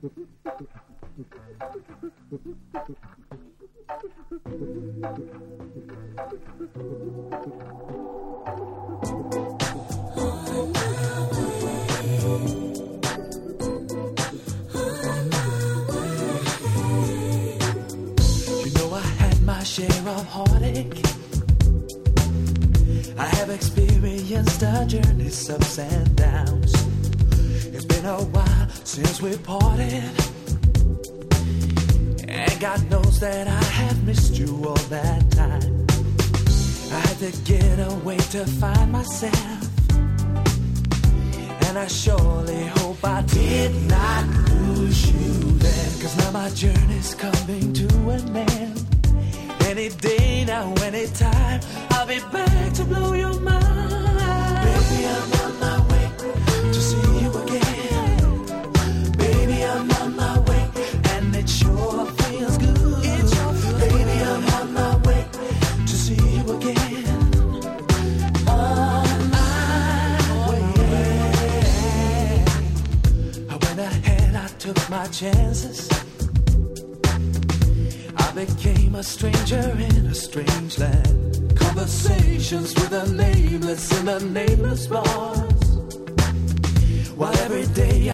Share of heartache. I have experienced a journey's ups and downs. It's been a while since we parted, and God knows that I have missed you all that time. I had to get away to find myself, and I surely hope I did not lose you then. 'Cause now my journey's coming to an end. Any day now, any time, I'll be back to blow your mind. Baby, I'm on my way to see you again. Baby, I'm on my way, and it sure feels good. Baby, I'm on my way to see you again. On my way. I went ahead, I took my chances. I became a stranger in a strange land. Conversations with the nameless in the nameless bars. While every day